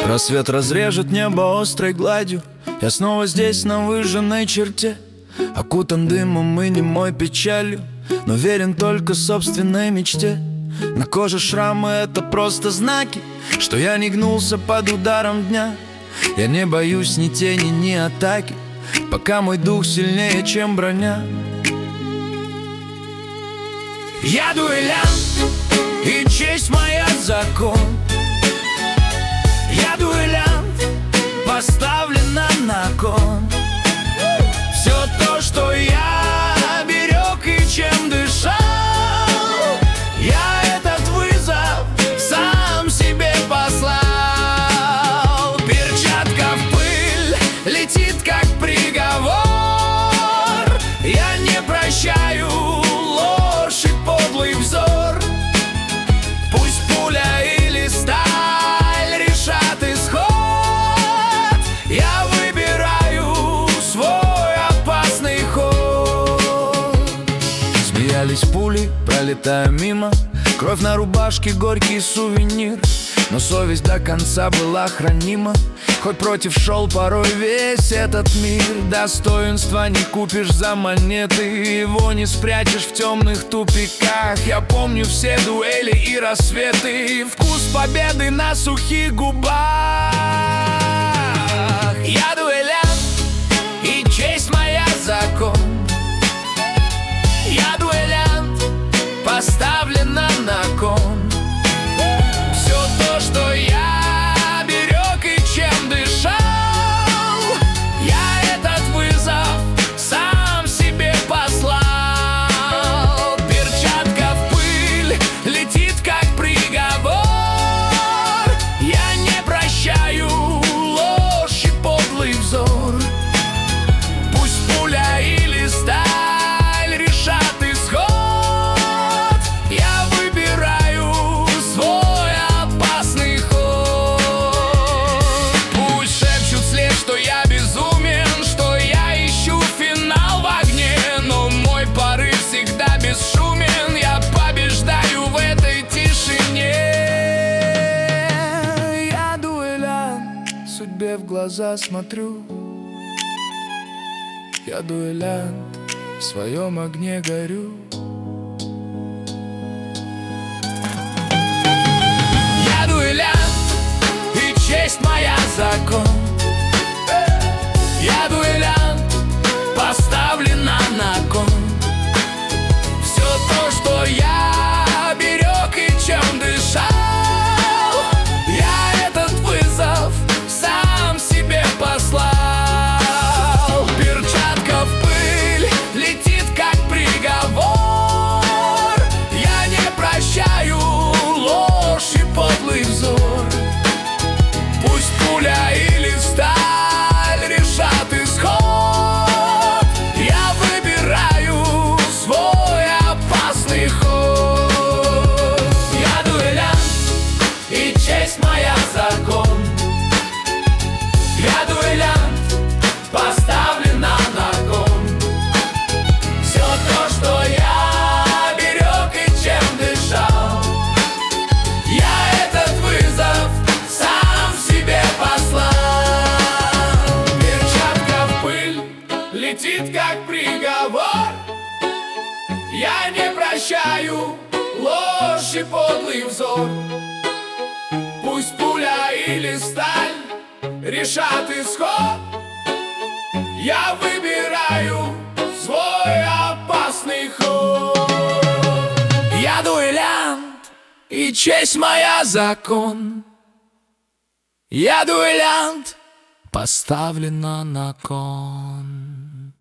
Рассвет разрежет небо острой гладью. Я снова здесь, на выжженной черте, окутан дымом и немой печалью, но верен только собственной мечте. На коже шрамы — это просто знаки, что я не гнулся под ударом дня. Я не боюсь ни тени, ни атаки, пока мой дух сильнее, чем броня. Я дуэлянт, и честь моя закон. Я дуэлянт, поставлена на кон. Все то, что я берег и чем дышал, я этот вызов сам себе послал. Перчатка в пыль летит, как приговор. Я не прощаю ложь и подлый взор. Пусть пуля или сталь решат исход, я выбираю свой опасный ход. Смеялись пули, пролетая мимо, кровь на рубашке, горький сувенир. Но совесть до конца была хранима, хоть против шел порой весь этот мир. Достоинства не купишь за монеты, его не спрячешь в темных тупиках. Я помню все дуэли и рассветы, вкус победы на сухих губах. Я дуэлянт, и честь моя закон. Я дуэлянт, поставлена на кон. Все то, что я берег и чем дышал, я этот вызов сам себе послал. Перчатка в пыль летит, как приговор. Я не прощаю ложь и подлый взор. Пусть пуля или сталь решат исход, я выбираю свой опасный ход. Пусть шепчут след, что я безумен, что я ищу финал в огне, но мой порыв всегда бесшумен. Я побеждаю в этой тишине. Я дуэлянт, судьбе в глаза смотрю. Я дуэлянт, в своем огне горю. Я дуэлянт, и честь моя закон. Я дуэлянт, поставлена на кон. Все то, что я берег и чем дышал, я этот вызов сам себе послал. Перчатка в пыль летит, как приговор. Я не прощаю ложь и подлый взор. Пусть пуля или сталь решат исход, я выбираю свой опасный ход. Я дуэлянт, и честь моя закон. Я дуэлянт, поставлена на кон. Все то, что я берег и чем дышал, я этот вызов сам себе послал. Перчатка в пыль летит, как приговор. Я не прощаю ложь и подлый взор. Пусть пуля или сталь решат исход, я выбираю свой опасный ход. Я дуэлянт, и честь моя закон. Я дуэлянт, поставлена на кон.